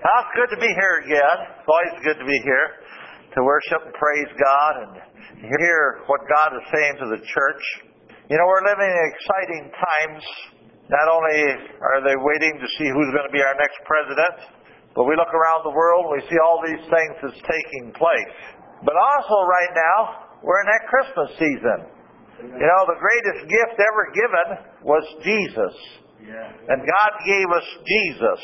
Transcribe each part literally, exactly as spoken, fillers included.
Well, it's good to be here again. It's always good to be here to worship and praise God and hear what God is saying to the church. You know, we're living in exciting times. Not only are they waiting to see who's going to be our next president, but we look around the world and we see all these things that's taking place. But also right now, we're in that Christmas season. You know, the greatest gift ever given was Jesus. And God gave us Jesus.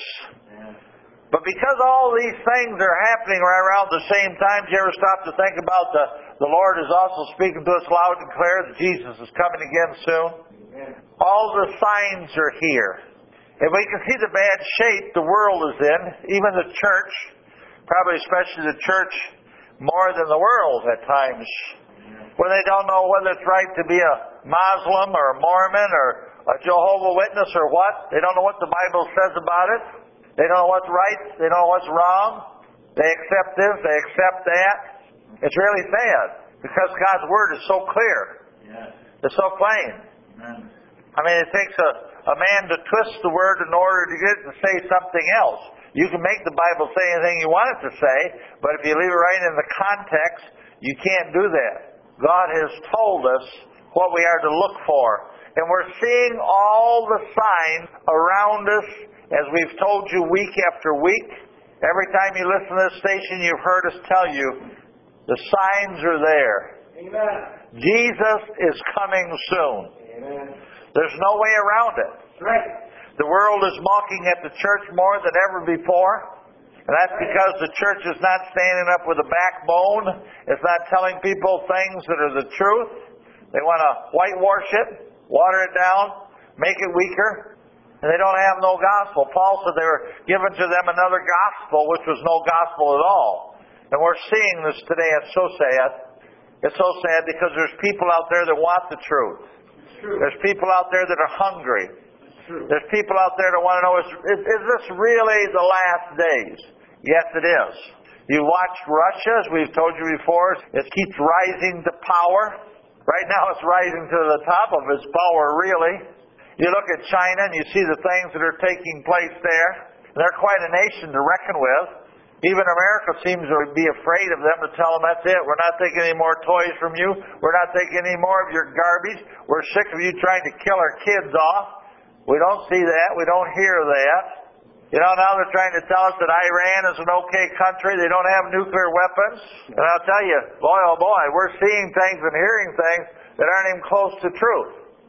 But because all these things are happening right around the same time, do you ever stop to think about the, the Lord is also speaking to us loud and clear that Jesus is coming again soon? Amen. All the signs are here. And we can see the bad shape the world is in, even the church, probably especially the church more than the world at times, where they don't know whether it's right to be a Muslim or a Mormon or a Jehovah's Witness or what. They don't know what the Bible says about it. They don't know what's right. They don't know what's wrong. They accept this. They accept that. It's really sad because God's Word is so clear. Yes. It's so plain. Amen. I mean, it takes a, a man to twist the Word in order to get it to say something else. You can make the Bible say anything you want it to say, but if you leave it right in the context, you can't do that. God has told us what we are to look for. And we're seeing all the signs around us, as we've told you week after week. Every time you listen to this station, you've heard us tell you, the signs are there. Amen. Jesus is coming soon. Amen. There's no way around it. Right. The world is mocking at the church more than ever before. And that's because the church is not standing up with a backbone. It's not telling people things that are the truth. They want to whitewash it, water it down, make it weaker. And they don't have no gospel. Paul said they were given to them another gospel, which was no gospel at all. And we're seeing this today. It's so sad. It's so sad because there's people out there that want the truth. There's people out there that are hungry. There's people out there that want to know, is, is, is this really the last days? Yes, it is. You watched Russia, as we've told you before. It keeps rising to power. Right now it's rising to the top of its power, really. You look at China and you see the things that are taking place there. They're quite a nation to reckon with. Even America seems to be afraid of them to tell them, that's it. We're not taking any more toys from you. We're not taking any more of your garbage. We're sick of you trying to kill our kids off. We don't see that. We don't hear that. You know, now they're trying to tell us that Iran is an okay country. They don't have nuclear weapons. And I'll tell you, boy, oh boy, we're seeing things and hearing things that aren't even close to truth.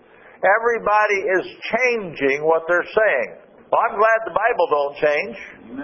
Everybody is changing what they're saying. Well, I'm glad the Bible don't change.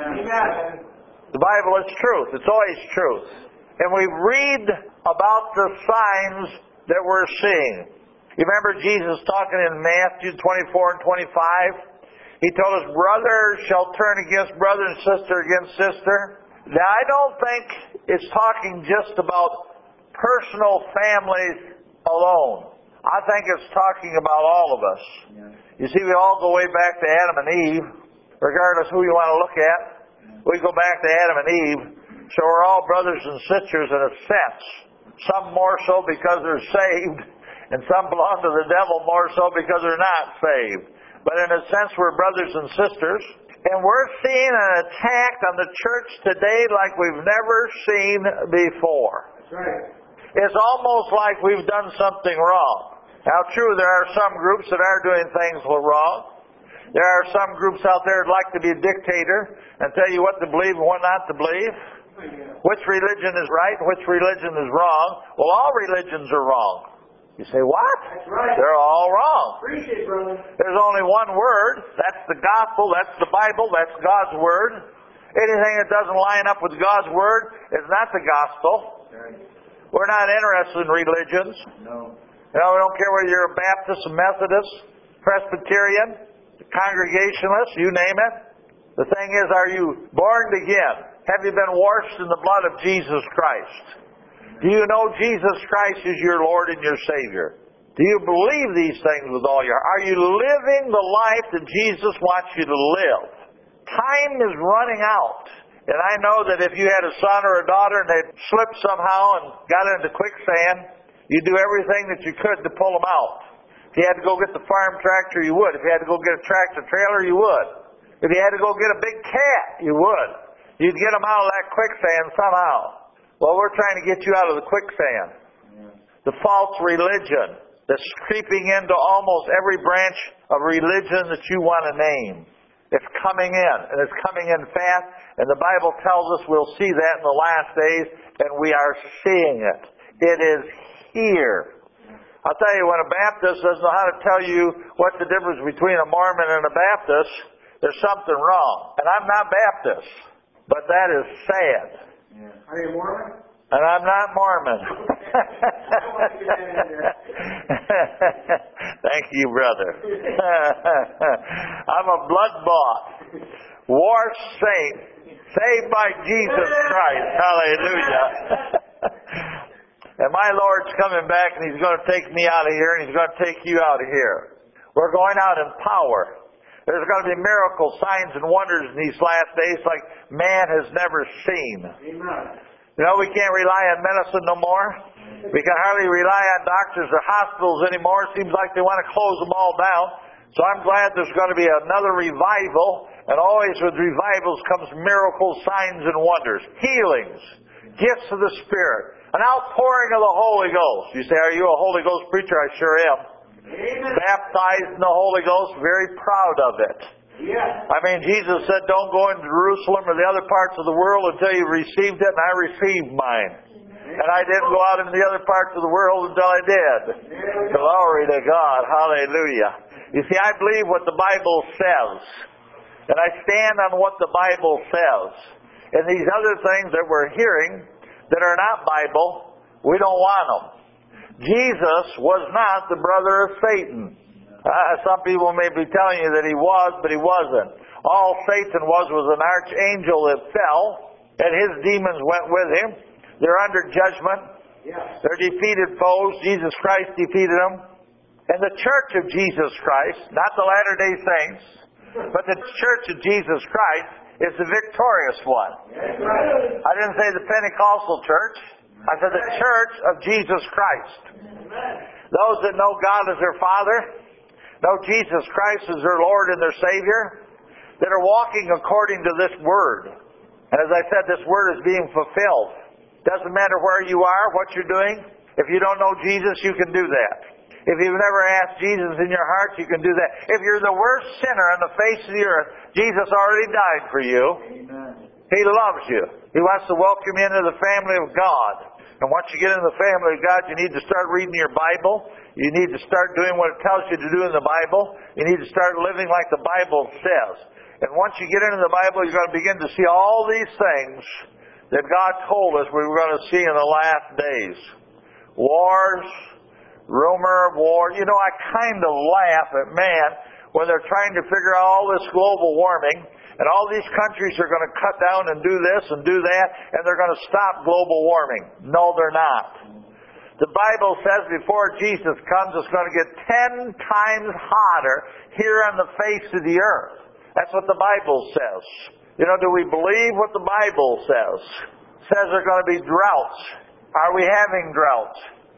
Amen. The Bible is truth. It's always truth. And we read about the signs that we're seeing. You remember Jesus talking in Matthew twenty-four and twenty-five? He told us, brother shall turn against brother and sister against sister. Now, I don't think it's talking just about personal families alone. I think it's talking about all of us. Yeah. You see, we all go way back to Adam and Eve, regardless who you want to look at. We go back to Adam and Eve, so we're all brothers and sisters in a sense. Some more so because they're saved, and some belong to the devil more so because they're not saved. But in a sense, we're brothers and sisters. And we're seeing an attack on the church today like we've never seen before. That's right. It's almost like we've done something wrong. Now, true, there are some groups that are doing things wrong. There are some groups out there that like to be a dictator and tell you what to believe and what not to believe. Which religion is right and which religion is wrong. Well, all religions are wrong. You say, what? That's right. They're all wrong. Appreciate it, brother. There's only one word. That's the gospel. That's the Bible. That's God's word. Anything that doesn't line up with God's word is not the gospel. Right. We're not interested in religions. No. You know, we don't care whether you're a Baptist, a Methodist, Presbyterian, Congregationalist, you name it. The thing is, are you born again? Have you been washed in the blood of Jesus Christ? Do you know Jesus Christ is your Lord and your Savior? Do you believe these things with all your heart? Are you living the life that Jesus wants you to live? Time is running out. And I know that if you had a son or a daughter and they slipped somehow and got into quicksand, you'd do everything that you could to pull them out. If you had to go get the farm tractor, you would. If you had to go get a tractor trailer, you would. If you had to go get a big cat, you would. You'd get them out of that quicksand somehow. Well, we're trying to get you out of the quicksand. The false religion that's creeping into almost every branch of religion that you want to name. It's coming in, and it's coming in fast, and the Bible tells us we'll see that in the last days, and we are seeing it. It is here. I'll tell you, when a Baptist doesn't know how to tell you what's the difference between a Mormon and a Baptist, there's something wrong. And I'm not Baptist, but that is sad. Yeah. Are you Mormon? And I'm not Mormon. Thank you, brother. I'm a blood-bought, washed saint, saved by Jesus Christ. Hallelujah. And my Lord's coming back, and He's going to take me out of here, and He's going to take you out of here. We're going out in power. There's going to be miracles, signs, and wonders in these last days like man has never seen. Amen. You know, we can't rely on medicine no more. We can hardly rely on doctors or hospitals anymore. It seems like they want to close them all down. So I'm glad there's going to be another revival. And always with revivals comes miracles, signs, and wonders. Healings. Gifts of the Spirit. An outpouring of the Holy Ghost. You say, are you a Holy Ghost preacher? I sure am. Amen. Baptized in the Holy Ghost. Very proud of it. Yeah. I mean, Jesus said, don't go into Jerusalem or the other parts of the world until you received it, and I received mine. And I didn't go out into the other parts of the world until I did. Glory to God. Hallelujah. You see, I believe what the Bible says. And I stand on what the Bible says. And these other things that we're hearing that are not Bible, we don't want them. Jesus was not the brother of Satan. Uh, some people may be telling you that he was, but he wasn't. All Satan was was an archangel that fell, and his demons went with him. They're under judgment. Yes. They're defeated foes. Jesus Christ defeated them. And the church of Jesus Christ, not the Latter-day Saints, but the church of Jesus Christ is the victorious one. That's right. I didn't say the Pentecostal church. I said the church of Jesus Christ. Amen. Those that know God as their Father, know Jesus Christ as their Lord and their Savior, that are walking according to this Word. And as I said, this Word is being fulfilled. Doesn't matter where you are, what you're doing. If you don't know Jesus, you can do that. If you've never asked Jesus in your heart, you can do that. If you're the worst sinner on the face of the earth, Jesus already died for you. Amen. He loves you. He wants to welcome you into the family of God. And once you get into the family of God, you need to start reading your Bible. You need to start doing what it tells you to do in the Bible. You need to start living like the Bible says. And once you get into the Bible, you're going to begin to see all these things that God told us we were going to see in the last days. Wars, rumor of war. You know, I kind of laugh at man when they're trying to figure out all this global warming, and all these countries are going to cut down and do this and do that, and they're going to stop global warming. No, they're not. The Bible says before Jesus comes, it's going to get ten times hotter here on the face of the earth. That's what the Bible says. You know, do we believe what the Bible says? It says there are going to be droughts. Are we having droughts?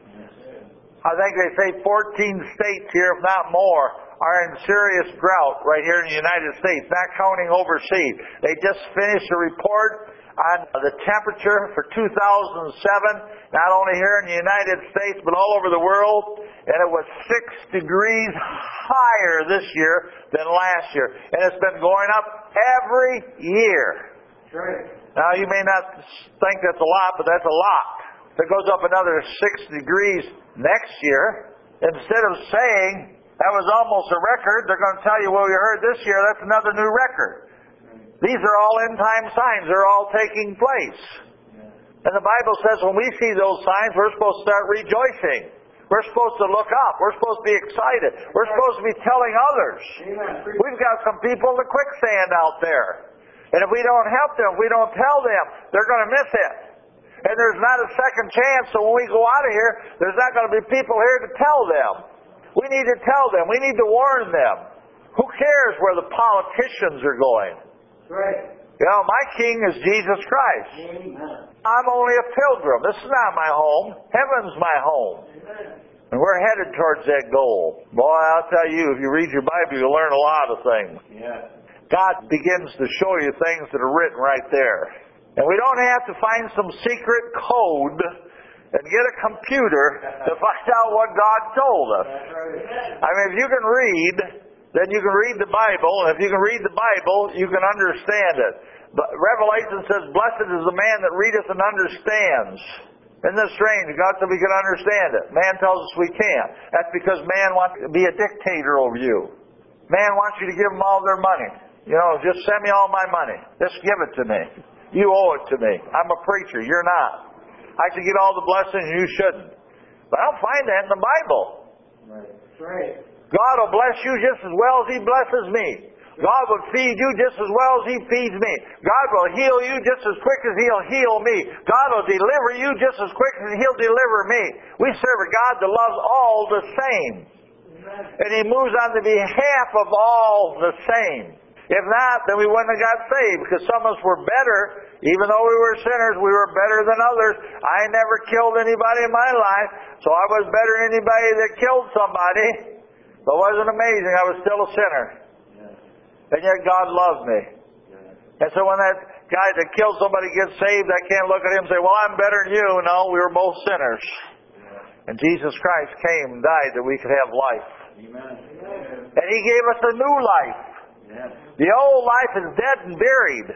I think they say fourteen states here, if not more, are in serious drought right here in the United States, not counting overseas. They just finished a report on the temperature for two thousand seven, not only here in the United States, but all over the world, and it was six degrees higher this year than last year. And it's been going up every year. Right. Now, you may not think that's a lot, but that's a lot. If it goes up another six degrees next year, instead of saying that was almost a record, they're going to tell you, well, you heard this year, that's another new record. These are all end-time signs. They're all taking place. And the Bible says when we see those signs, we're supposed to start rejoicing. We're supposed to look up. We're supposed to be excited. We're supposed to be telling others. Amen. We've got some people in the quicksand out there. And if we don't help them, if we don't tell them, they're going to miss it. And there's not a second chance, so when we go out of here, there's not going to be people here to tell them. We need to tell them. We need to warn them. Who cares where the politicians are going? Right. You know, my king is Jesus Christ. Amen. I'm only a pilgrim. This is not my home. Heaven's my home. Amen. And we're headed towards that goal. Boy, I'll tell you, if you read your Bible, you'll learn a lot of things. Yeah. God begins to show you things that are written right there. And we don't have to find some secret code and get a computer to find out what God told us. I mean, if you can read, then you can read the Bible. And if you can read the Bible, you can understand it. But Revelation says, blessed is the man that readeth and understands. Isn't that strange? God said we can understand it. Man tells us we can't. That's because man wants to be a dictator over you. Man wants you to give them all their money. You know, just send me all my money. Just give it to me. You owe it to me. I'm a preacher. You're not. I should get all the blessings, you shouldn't. But I don't find that in the Bible. Right. That's right. God will bless you just as well as He blesses me. God will feed you just as well as He feeds me. God will heal you just as quick as He'll heal me. God will deliver you just as quick as He'll deliver me. We serve a God that loves all the same. Amen. And He moves on the behalf of all the same. If not, then we wouldn't have got saved, because some of us were better. Even though we were sinners, we were better than others. I never killed anybody in my life, so I was better than anybody that killed somebody. But wasn't amazing, I was still a sinner. And yet God loved me. And so when that guy that killed somebody gets saved, I can't look at him and say, well, I'm better than you. No, we were both sinners. And Jesus Christ came and died that we could have life. And He gave us a new life. The old life is dead and buried.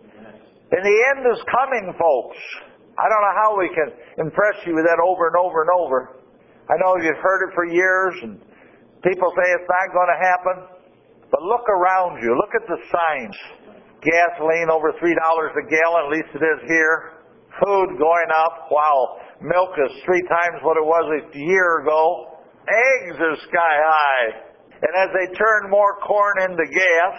And the end is coming, folks. I don't know how we can impress you with that over and over and over. I know you've heard it for years, and people say it's not going to happen. But look around you. Look at the signs. Gasoline over three dollars a gallon, at least it is here. Food going up. Wow. Milk is three times what it was a year ago. Eggs are sky high. And as they turn more corn into gas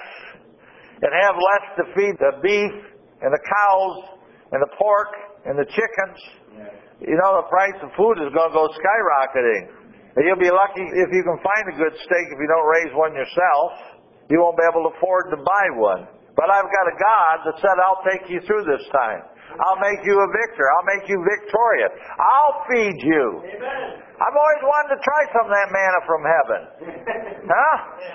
and have less to feed the beef and the cows and the pork and the chickens, you know, the price of food is going to go skyrocketing. And you'll be lucky if you can find a good steak if you don't raise one yourself. You won't be able to afford to buy one. But I've got a God that said, I'll take you through this time. I'll make you a victor. I'll make you victorious. I'll feed you. Amen. I've always wanted to try some of that manna from heaven. Huh?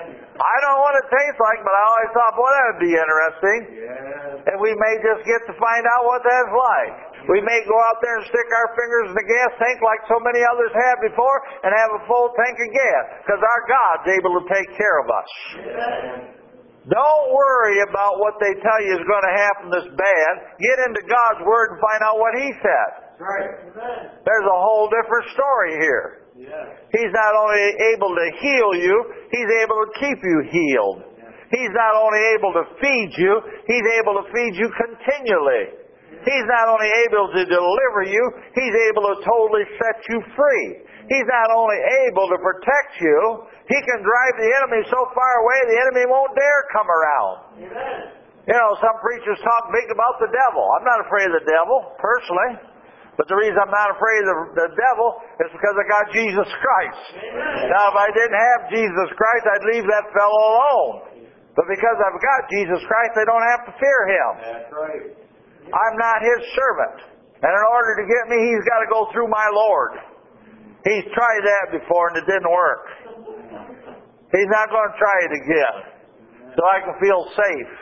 I don't know what it tastes like, but I always thought, boy, that would be interesting. Yeah. And we may just get to find out what that's like. We may go out there and stick our fingers in the gas tank like so many others have before and have a full tank of gas, because our God's able to take care of us. Yeah. Don't worry about what they tell you is going to happen that's bad. Get into God's Word and find out what He said. Right. There's a whole different story here. Yeah. He's not only able to heal you, He's able to keep you healed. Yeah. He's not only able to feed you, He's able to feed you continually. He's not only able to deliver you, He's able to totally set you free. He's not only able to protect you, He can drive the enemy so far away the enemy won't dare come around. Amen. You know, some preachers talk big about the devil. I'm not afraid of the devil, personally. But the reason I'm not afraid of the, the devil is because I got Jesus Christ. Amen. Now, if I didn't have Jesus Christ, I'd leave that fellow alone. But because I've got Jesus Christ, I don't have to fear Him. That's right. I'm not His servant. And in order to get me, He's got to go through my Lord. He's tried that before and it didn't work. He's not going to try it again. So I can feel safe,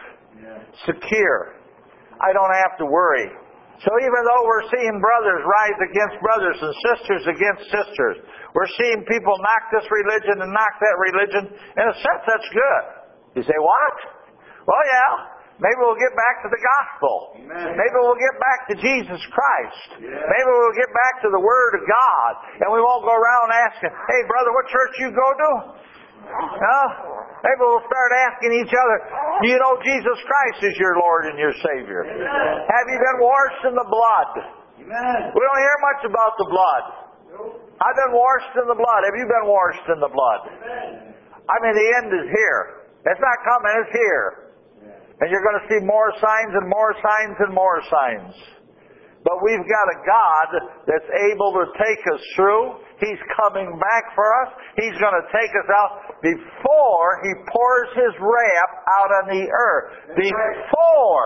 secure. I don't have to worry. So even though we're seeing brothers rise against brothers and sisters against sisters, we're seeing people knock this religion and knock that religion, in a sense that's good. You say, what? Well, yeah. Maybe we'll get back to the gospel. Amen. Maybe we'll get back to Jesus Christ. Yeah. Maybe we'll get back to the Word of God. And we won't go around asking, hey, brother, what church you go to? Huh? Maybe we'll start asking each other, do you know Jesus Christ is your Lord and your Savior? Amen. Have you been washed in the blood? Amen. We don't hear much about the blood. Nope. I've been washed in the blood. Have you been washed in the blood? Amen. I mean, the end is here. It's not coming, it's here. And you're going to see more signs and more signs and more signs. But we've got a God that's able to take us through. He's coming back for us. He's going to take us out before He pours His wrath out on the earth. Before.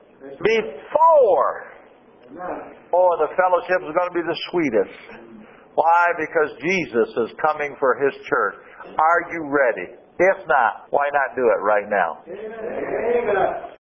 Before. Oh, the fellowship is going to be the sweetest. Why? Because Jesus is coming for His church. Are you ready? If not, why not do it right now? Amen.